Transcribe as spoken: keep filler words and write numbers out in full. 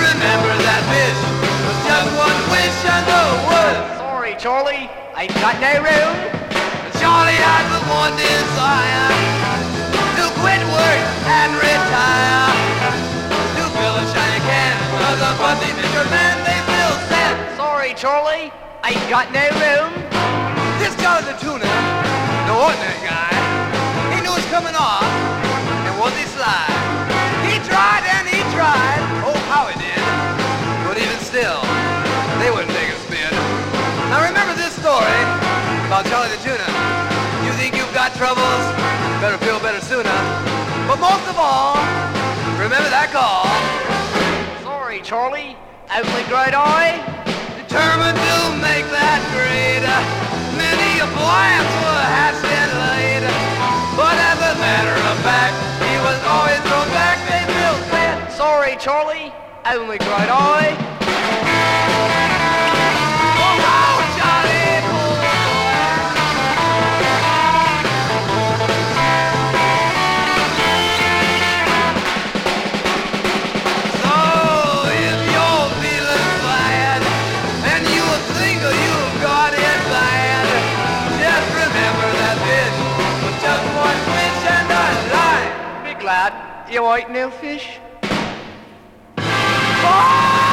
remember that fish was just one wish in the woods. Sorry, Charlie, ain't got no room. Charlie had the one desire to quit work and retire, to fill a shiny can of the fuzzy fisherman they still said. Sorry, Charlie, ain't got no room. This Charlie the Tuna, no ordinary guy, he knew it was coming off, and was he sly? He tried and he tried, oh how he did, but even still, they wouldn't take a spin. Now remember this story about Charlie the Tuna. You think you've got troubles, better feel better sooner. But most of all, remember that call. Sorry, Charlie, only great eye. Determined to make that grade. Many appliances were hatched and laid. But as a matter of fact, he was always thrown back. They built that. Sorry, Charlie, only great eye. Oh, oh, Charlie! Glad you ain't no fish. Oh!